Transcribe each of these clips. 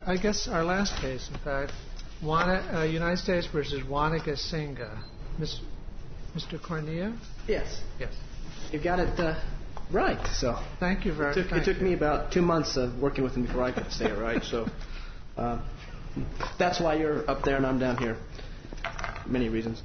I guess our last case, in fact, United States versus Wanagasinghe. Mr. Cornea? Yes. Yes. You got it right. So thank you very much. It took me about 2 months of working with him before I could say it right. So that's why you're up there and I'm down here. Many reasons.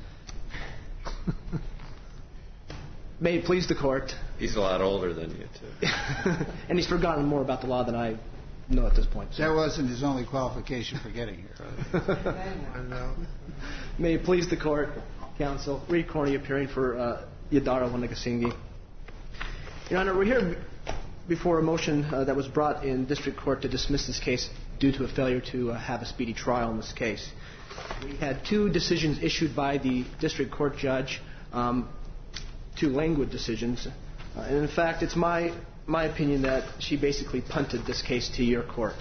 May it please the court. He's a lot older than you, too. And he's forgotten more about the law than I know at this point. So. That wasn't his only qualification for getting here. I know. May it please the court, counsel. Reed Corney appearing for Yadara Wanagasinghe. Your Honor, we're here before a motion that was brought in district court to dismiss this case due to a failure to have a speedy trial in this case. We had 2 decisions issued by the district court judge, 2 languid decisions. And in fact, it's my opinion that she basically punted this case to your court.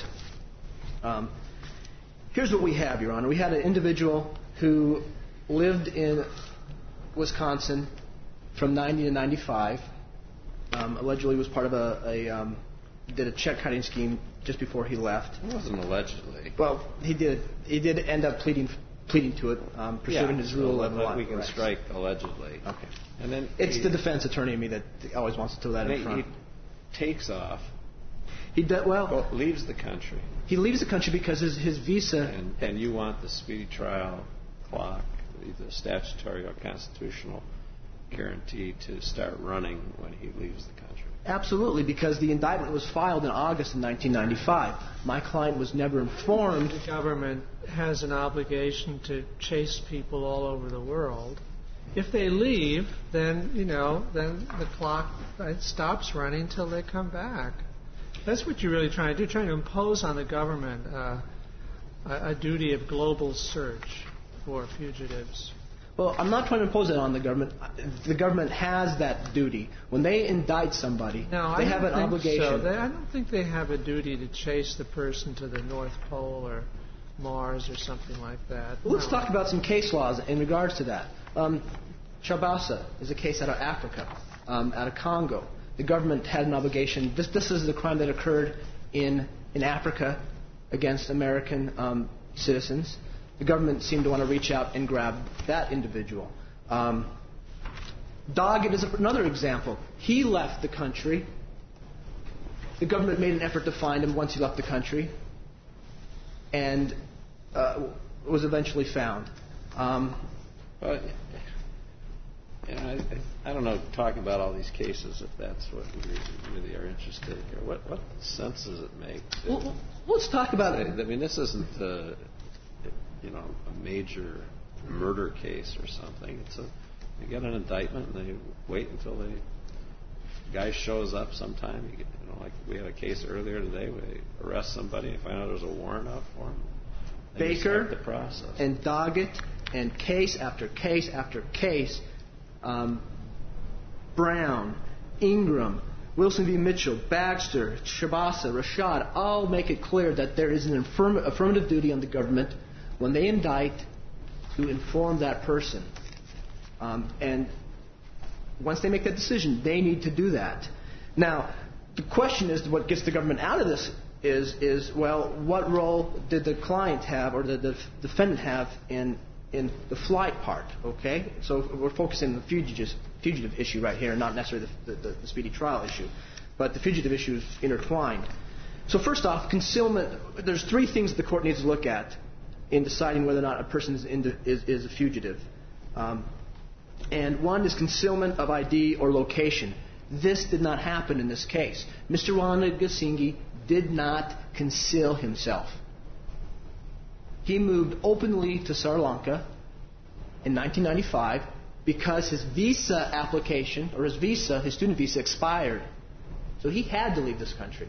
Here's what we have, Your Honor. We had an individual who lived in Wisconsin from 90 to 95. Allegedly was part of did a check kiting scheme just before he left. It wasn't allegedly. Well, he did end up pleading to it, pursuing his Rule 11. We can strike allegedly. Okay. And then it's the defense attorney in me that always wants to throw that in front. He takes off. Leaves the country. He leaves the country because his visa. And you want the speedy trial clock, either statutory or constitutional guarantee, to start running when he leaves the country. Absolutely, because the indictment was filed in August of 1995. My client was never informed. The government has an obligation to chase people all over the world. If they leave, then the clock stops running until they come back. That's what you're really trying to do, trying to impose on the government a duty of global search for fugitives. Well, I'm not trying to impose it on the government. The government has that duty. When they indict somebody, they have an obligation. I don't think they have a duty to chase the person to the North Pole or Mars or something like that. Well, let's talk about some case laws in regards to that. Chabasa is a case out of Africa, out of Congo. The government had an obligation. This is the crime that occurred in Africa against American citizens. The government seemed to want to reach out and grab that individual. Doggett is another example. He left the country. The government made an effort to find him once he left the country, and was eventually found. But I don't know, talking about all these cases, if that's what we really are interested in here. What sense does it make? Well, let's talk about it. I mean, this isn't a major murder case or something. You get an indictment and they wait until the guy shows up sometime. Like we had a case earlier today where they arrest somebody and find out there's a warrant out for him. Baker the process. And Doggett and case after case after case. Brown, Ingram, Wilson v. Mitchell, Baxter, Chabasa, Rashad all make it clear that there is an affirmative duty on the government when they indict to inform that person. And once they make that decision, they need to do that. Now, the question is, what gets the government out of this is what role did the client have or the defendant have in the flight part, okay? So we're focusing on the fugitive issue right here, not necessarily the speedy trial issue. But the fugitive issue is intertwined. So first off, concealment. There's 3 things the court needs to look at in deciding whether or not a person is a fugitive. And one is concealment of ID or location. This did not happen in this case. Mr. Wanagasinghe did not conceal himself. He moved openly to Sri Lanka in 1995 because his visa application, or his student visa, expired. So he had to leave this country.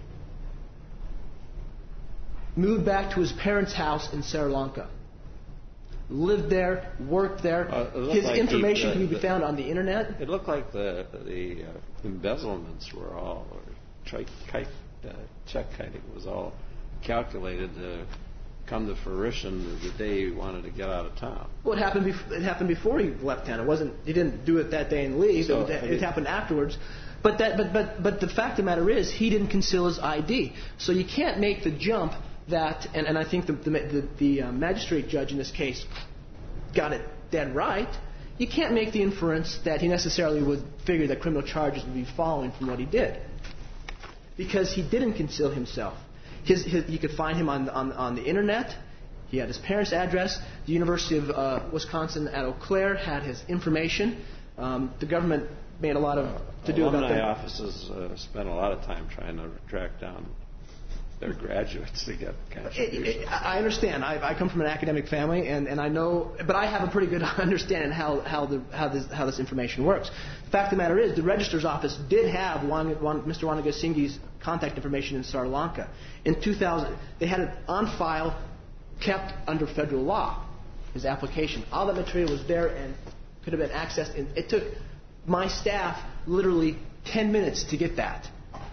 Moved back to his parents' house in Sri Lanka. Lived there, worked there. His information can be found on the internet. It looked like the embezzlements were all, or check kiting was all calculated to come to fruition the day he wanted to get out of town. Well, it happened before he left town. He didn't do it that day and leave. So, it happened afterwards. But the fact of the matter is, he didn't conceal his ID. So you can't make the jump that, and I think the magistrate judge in this case got it dead right, you can't make the inference that he necessarily would figure that criminal charges would be following from what he did. Because he didn't conceal himself. You could find him on the internet. He had his parents' address. The University of Wisconsin at Eau Claire had his information. The government made a lot of to-do about that. Alumni offices spent a lot of time trying to track down their graduates to get contributions. I understand. I come from an academic family, and I know, but I have a pretty good understanding how this information works. The fact of the matter is, the registrar's office did have Mr. Wanagasinghe's contact information in Sri Lanka. In 2000, they had it on file, kept under federal law, his application. All that material was there and could have been accessed. And it took my staff literally 10 minutes to get that.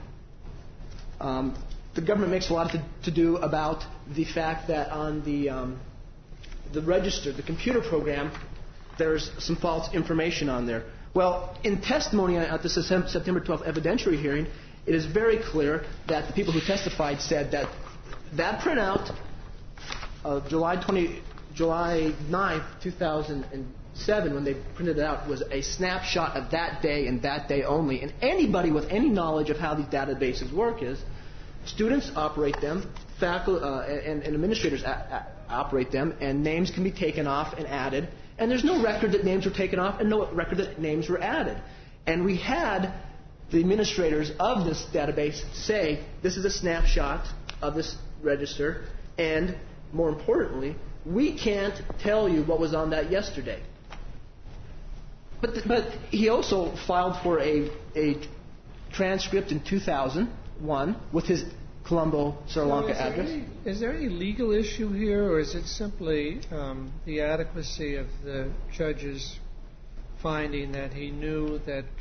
The government makes a lot to do about the fact that on the register, the computer program, there's some false information on there. Well, in testimony at the September 12th evidentiary hearing, it is very clear that the people who testified said that that printout of July 9th, 2007, when they printed it out, was a snapshot of that day and that day only. And anybody with any knowledge of how these databases work is, students operate them, faculty and administrators operate them, and names can be taken off and added. And there's no record that names were taken off and no record that names were added. And we had the administrators of this database say, this is a snapshot of this register, and more importantly, we can't tell you what was on that yesterday. But he also filed for a transcript in 2001 with his Colombo, Sri Lanka address. Is there any legal issue here, or is it simply the adequacy of the judge's finding that he knew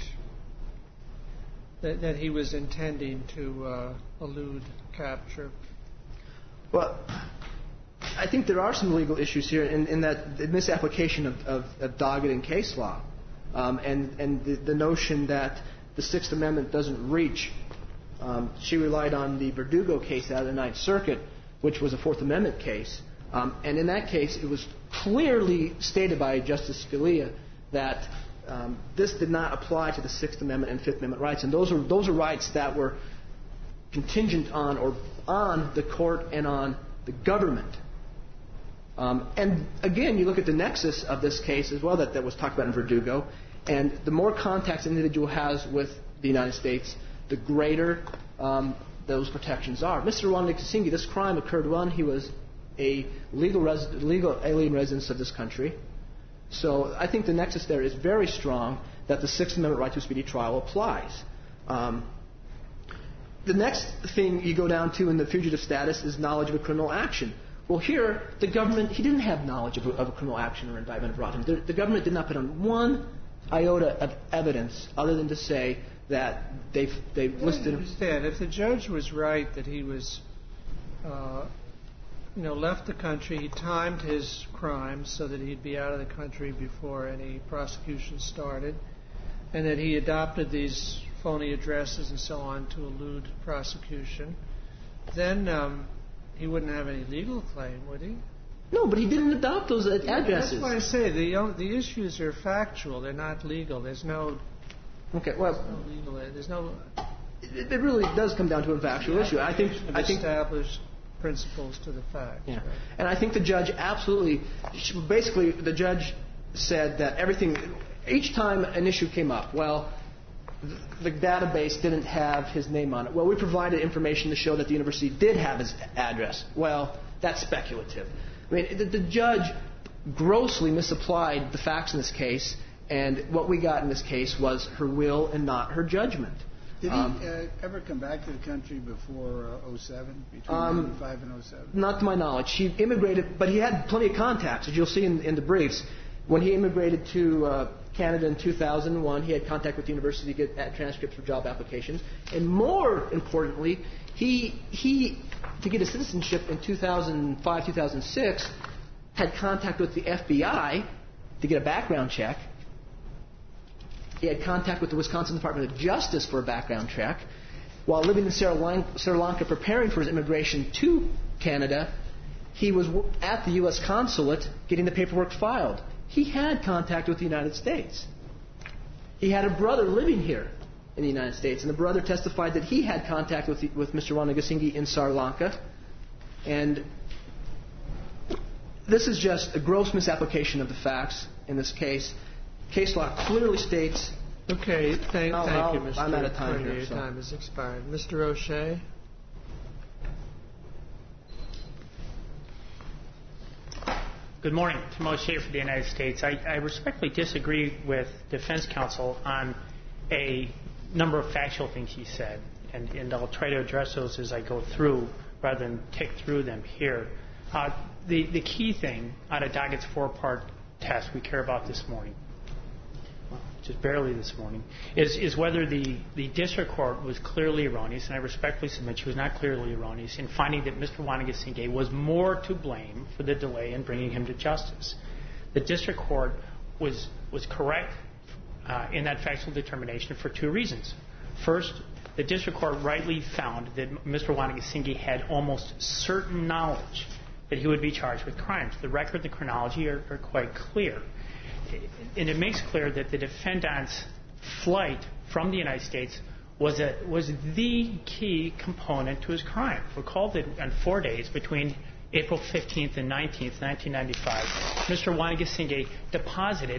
that he was intending to elude capture? Well, I think there are some legal issues here in that the misapplication of Doggett and case law, and the notion that the Sixth Amendment doesn't reach. She relied on the Verdugo case out of the Ninth Circuit, which was a Fourth Amendment case. And in that case, it was clearly stated by Justice Scalia that this did not apply to the Sixth Amendment and Fifth Amendment rights. And those are rights that were contingent on the court and on the government. And again, you look at the nexus of this case as well that was talked about in Verdugo. And the more contacts an individual has with the United States, the greater those protections are. Mr. Wanagasinghe, this crime occurred when he was a legal alien resident of this country. So I think the nexus there is very strong that the Sixth Amendment right to a speedy trial applies. The next thing you go down to in the fugitive status is knowledge of a criminal action. Well, here, the government, he didn't have knowledge of a criminal action or indictment brought him. The government did not put on one iota of evidence other than to say that they've listed him. I understand. If the judge was right that he was, left the country, he timed his crimes so that he'd be out of the country before any prosecution started, and that he adopted these phony addresses and so on to elude prosecution, then he wouldn't have any legal claim, would he? No, but he didn't adopt those addresses. That's why I say the issues are factual; they're not legal. There's no. Okay, well, there's no. It really does come down to a factual issue. I think established principles to the facts. Yeah, right? And I think the judge basically the judge said that everything. Each time an issue came up, well, the database didn't have his name on it. Well, we provided information to show that the university did have his address. Well, that's speculative. I mean, the judge grossly misapplied the facts in this case, and what we got in this case was her will and not her judgment. Did he ever come back to the country before 07, between 95 and 07? Not to my knowledge. He immigrated, but he had plenty of contacts, as you'll see in the briefs. When he immigrated to Canada in 2001, he had contact with the university to get transcripts for job applications. And more importantly, he to get his citizenship in 2005, 2006, had contact with the FBI to get a background check. He had contact with the Wisconsin Department of Justice for a background check. while living in Sri Lanka preparing for his immigration to Canada, he was at the U.S. consulate getting the paperwork filed. He had contact with the United States. He had a brother living here in the United States, and the brother testified that he had contact with Mr. Wanagasinghe in Sri Lanka. And this is just a gross misapplication of the facts in this case. Case law clearly states... Okay, thank you, Mr. I'm out of time here. Your time has expired. Mr. O'Shea? Good morning. Tim O'Shea for the United States. I respectfully disagree with defense counsel on a number of factual things he said, and I'll try to address those as I go through rather than tick through them here. The key thing out of Dockett's four-part test we care about this morning, just barely this morning, is whether the district court was clearly erroneous, and I respectfully submit she was not clearly erroneous in finding that Mr. Wanagasinghe was more to blame for the delay in bringing him to justice. The district court was correct in that factual determination for two reasons. First, the district court rightly found that Mr. Wanagasinghe had almost certain knowledge that he would be charged with crimes. The record and the chronology are quite clear. And it makes clear that the defendant's flight from the United States was the key component to his crime. Recall that on 4 days between April 15th and 19th, 1995, Mr. Wanagasinghe deposited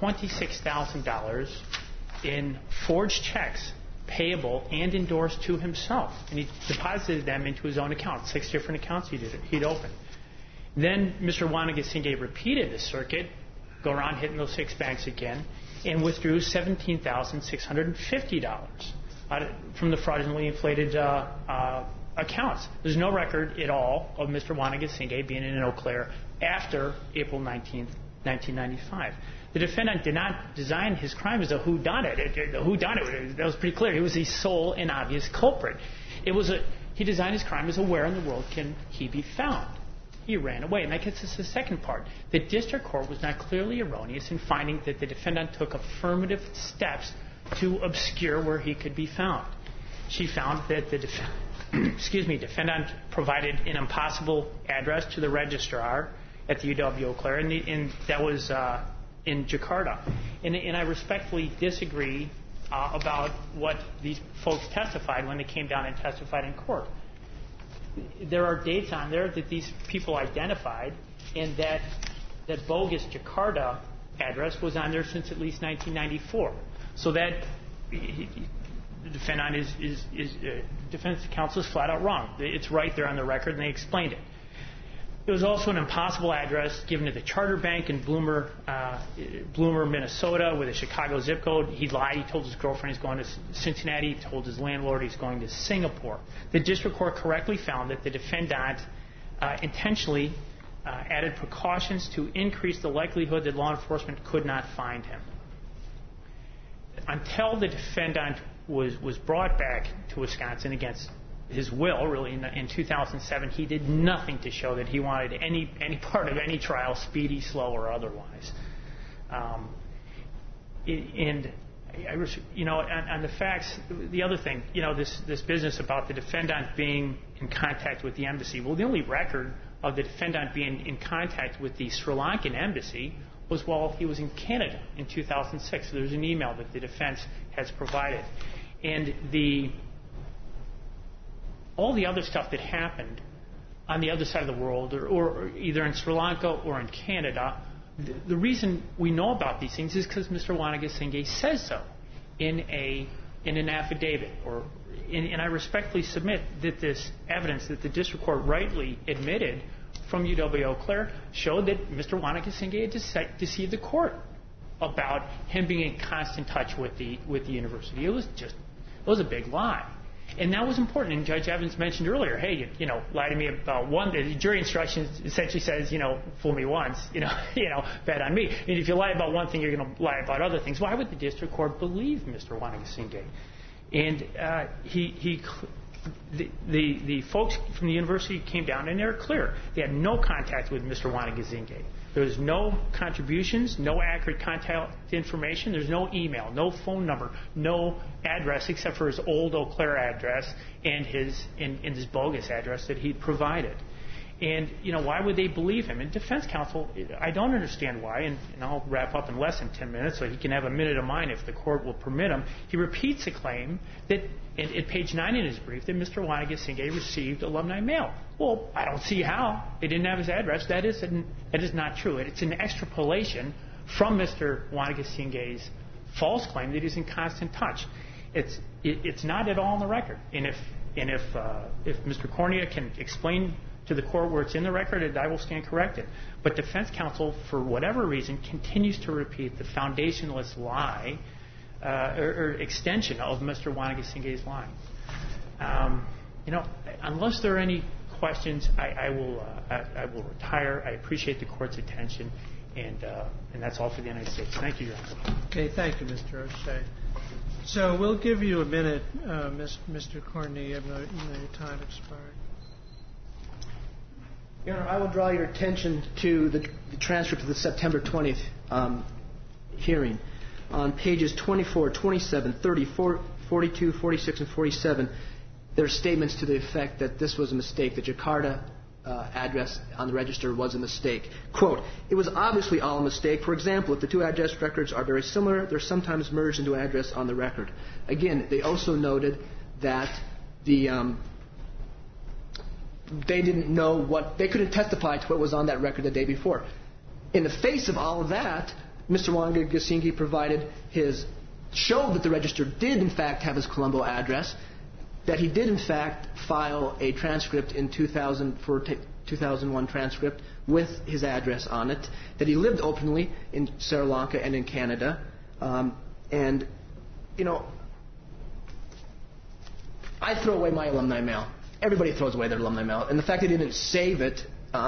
$26,000 in forged checks payable and endorsed to himself. And he deposited them into his own account, 6 different accounts he'd opened. Then Mr. Wanagasinghe repeated the circuit, go around hitting those 6 banks again, and withdrew $17,650 from the fraudulently inflated accounts. There's no record at all of Mr. Wanagasinghe being in Eau Claire after April 19th, 1995. The defendant did not design his crime as a whodunit. That was pretty clear. He was the sole and obvious culprit. He designed his crime as a where in the world can he be found. He ran away. And that gets us to the second part. The district court was not clearly erroneous in finding that the defendant took affirmative steps to obscure where he could be found. She found that the defendant provided an impossible address to the registrar at the UW Eau Claire, and that was in Jakarta. And I respectfully disagree about what these folks testified when they came down and testified in court. There are dates on there that these people identified, and that bogus Jakarta address was on there since at least 1994. So that the defendant defense counsel is flat out wrong. It's right there on the record, and they explained it. There was also an impossible address given to the Charter Bank in Bloomer, Minnesota, with a Chicago zip code. He lied. He told his girlfriend he's going to Cincinnati. He told his landlord he's going to Singapore. The district court correctly found that the defendant intentionally added precautions to increase the likelihood that law enforcement could not find him. Until the defendant was brought back to Wisconsin against his will, really, in 2007, he did nothing to show that he wanted any part of any trial, speedy, slow, or otherwise. On the facts, the other thing, this business about the defendant being in contact with the embassy. Well, the only record of the defendant being in contact with the Sri Lankan embassy was while he was in Canada in 2006. So there's an email that the defense has provided. And all the other stuff that happened on the other side of the world, or either in Sri Lanka or in Canada, the reason we know about these things is because Mr. Wanagasinghe says so in an affidavit. And I respectfully submit that this evidence that the district court rightly admitted from UW Eau Claire showed that Mr. Wanagasinghe had deceived the court about him being in constant touch with the university. It was a big lie. And that was important. And Judge Evans mentioned earlier, hey, lie to me about one. The jury instruction essentially says, fool me once, bet on me. And if you lie about one thing, you're going to lie about other things. Why would the district court believe Mr. Wanagasinghe? And he the folks from the university came down and they were clear. They had no contact with Mr. Wanagizinge. There was no contributions, no accurate contact information. There's no email, no phone number, no address except for his old Eau Claire address and his bogus address that he'd provided. And, why would they believe him? And defense counsel, I don't understand why, and I'll wrap up in less than 10 minutes so he can have a minute of mine if the court will permit him. He repeats a claim that, at page 9 in his brief, that Mr. Wanagizinge received alumni mail. Well, I don't see how. They didn't have his address. That is not true. It's an extrapolation from Mr. Wanagizinge's false claim that he's in constant touch. It's not at all on the record. And if Mr. Cornea can explain to the court where it's in the record, I will stand corrected. But defense counsel, for whatever reason, continues to repeat the foundationless lie or extension of Mr. Wanagizinge's lie. Unless there are any questions, I will retire. I appreciate the court's attention, and that's all for the United States. Thank you, Your Honor. Okay, thank you, Mr. O'Shea. So we'll give you a minute, Mr. Cornea. Your time expired. Your Honor, I will draw your attention to the transcript of the September 20th hearing. On pages 24, 27, 30, 42, 46, and 47, there are statements to the effect that this was a mistake. The Jakarta address on the register was a mistake. Quote, "It was obviously all a mistake. For example, if the two address records are very similar, they're sometimes merged into an address on the record." Again, they also noted that they didn't know they couldn't testify to what was on that record the day before. In the face of all of that, Mr. Wanagizinge showed that the register did in fact have his Colombo address, that he did in fact file a transcript in 2001 transcript with his address on it, that he lived openly in Sri Lanka and in Canada, I throw away my alumni mail. Everybody throws away their alumni mail. And the fact that he didn't save it,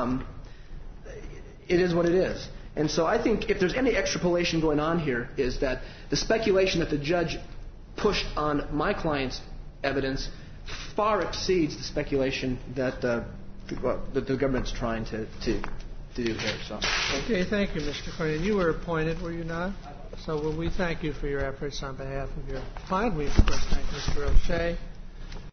it is what it is. And so I think if there's any extrapolation going on here is that the speculation that the judge pushed on my client's evidence far exceeds the speculation that the government's trying to do here. So. Okay, thank you, Mr. Cornyn. You were appointed, were you not? So we thank you for your efforts on behalf of your client. We, of course, thank Mr. O'Shea.